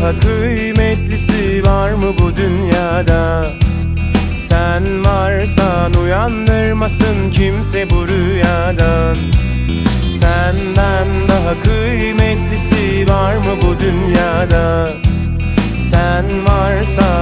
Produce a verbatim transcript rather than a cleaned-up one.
daha kıymetlisi var mı bu dünyada? Sen varsan uyandırmasın kimse bu rüyadan. Senden daha kıymetlisi var mı bu dünyada? Sen varsan